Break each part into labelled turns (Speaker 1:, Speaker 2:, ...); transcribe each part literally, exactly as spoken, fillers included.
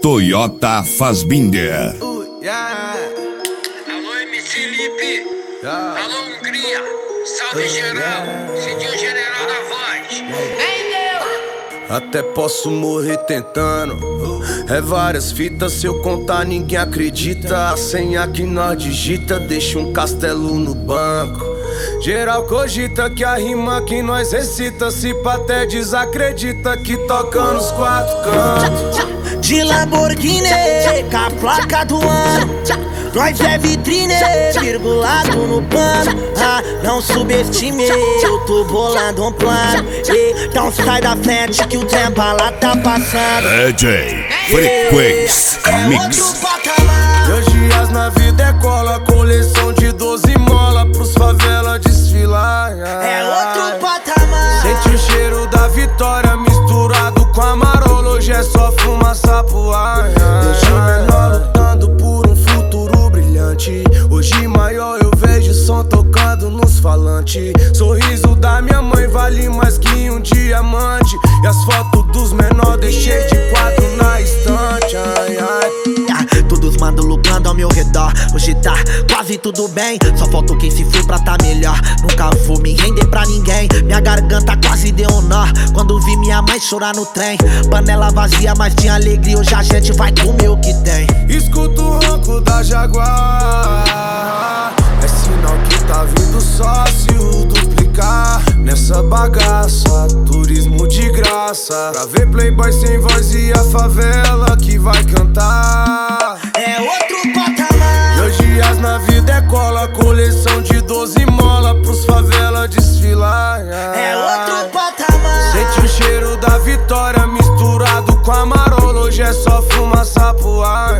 Speaker 1: Toyota Fassbinder.
Speaker 2: Uh, yeah.
Speaker 3: Alô, M C Lipe.
Speaker 2: Yeah.
Speaker 3: Alô, Hungria. Salve,
Speaker 2: Uh,
Speaker 3: geral.
Speaker 2: yeah.
Speaker 3: Cidinho General da Voz. Vem, Deus.
Speaker 2: Até posso morrer tentando. É várias fitas, se eu contar ninguém acredita. A senha que nós digita deixa um castelo no banco. Geral cogita que a rima que nós recita, se pá até desacredita que toca nos quatro cantos.
Speaker 4: De Lamborghini, com a placa do ano. Nós é vitrine, virgulado no pano. Ah, não subestime, eu tô bolando um plano. Então sai da frente que o trem bala tá passando.
Speaker 1: D J Frequência Mix.
Speaker 4: Outro patamar.
Speaker 2: Meus dias na vida é cola, coleção de doze mola pros favela desfilar.
Speaker 4: É outro patamar.
Speaker 2: Sente o cheiro da vitória misturado com a marola, hoje é só fumaça pro ar. Deixa o menor lutando por um futuro brilhante. Hoje maior eu vejo som tocando nos falantes. Sorriso da minha mãe vale mais que um diamante. E as fotos dos menores deixei de quadro na estante. Ai, ai.
Speaker 4: Todos mandam lucrando ao meu redor. Hoje tá quase tudo bem, só falta quem se foi pra tá melhor. Nunca vou me render pra ninguém. Minha garganta quase deu um nó quando vi minha mãe chorar no trem. Panela vazia, mas tinha alegria. Hoje a gente vai comer o que tem.
Speaker 2: Escuto o ronco da Jaguar. É sinal que tá vindo sócio duplicar nessa bagaça, turismo de graça. Pra ver playboy sem voz e a favela que vai cantar.
Speaker 4: É outro patamar.
Speaker 2: Meus dias na vida é cola, coleção de doze mola pros favela desfilar.
Speaker 4: É outro patamar.
Speaker 2: Sente o cheiro da vitória misturado com a marola, hoje é só fumaça pro ar.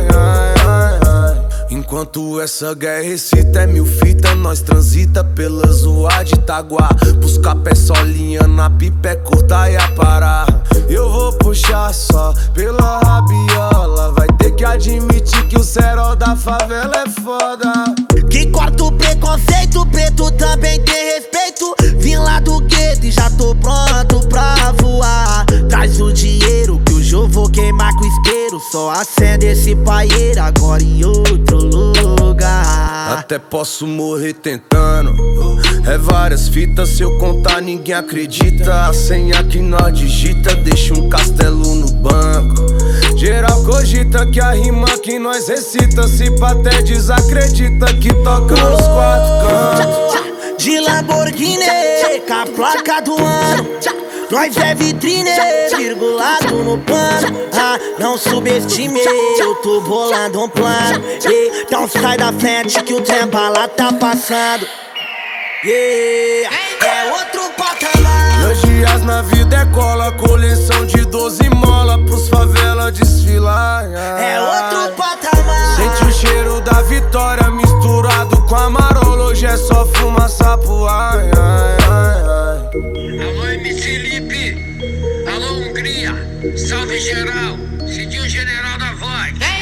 Speaker 2: Enquanto essa guerra excita, é mil fita, nós transita pela zoa de Itaguá. Buscar pé solinha na pipa, é cortar e aparar. Eu vou puxar só pela rabiola, vai ter que admitir que o cerol da favela é foda.
Speaker 4: Que corta o preconceito, preto também tem respeito. Vim lá do gueto e já tô pronto pra voar. Traz o dinheiro que hoje eu vou queimar com isqueiro. Só acende esse paieiro agora em outro lugar.
Speaker 2: Até posso morrer tentando. É várias fitas, se eu contar ninguém acredita. A senha que nós digita deixa um castelo no banco. Geral cogita que a rima que nós recita, se pá até desacredita que toca nos quatro cantos.
Speaker 4: De Lamborghini, com a placa do ano. Nós é vitrine, virgulado no pano. Ah, não subestime, eu tô bolando um plano. Então sai da frente que o trem bala tá passando. Yeah. É outro patamar.
Speaker 2: Meus dias na vida é cola, coleção de doze mola pros favela desfilar.
Speaker 4: É outro patamar.
Speaker 2: Sente o cheiro da vitória misturado com a marola, hoje é só fumaça pro ar.
Speaker 3: Alô, M C Lipe. Alô, Hungria. Salve, geral. Cidinho General da Voz.